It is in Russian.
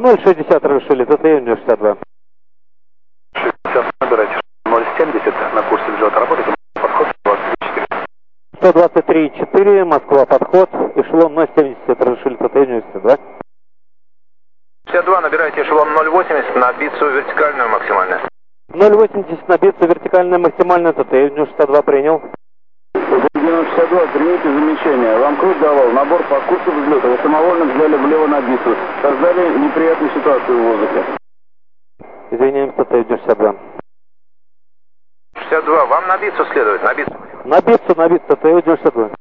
060 разрешили, ТТ 62. 60, набирайте 070 на курсе взлета работайте, подход 24. 123,4, Москва, подход, эшелон 070 разрешили, ТТ 92. 62, набирайте эшелон 080 на бицу вертикальную максимальную. 080 на бицу вертикальная максимальная, ТТ 92 принял. 62, примите замечание. Вам крут давал набор по курсу взлета. Вы самовольно взяли влево на бицу. Создали неприятную ситуацию в воздухе. Извиняемся, ТТ 92. 62, вам на бицу следует, на бицу. На бицу, ТТ 92.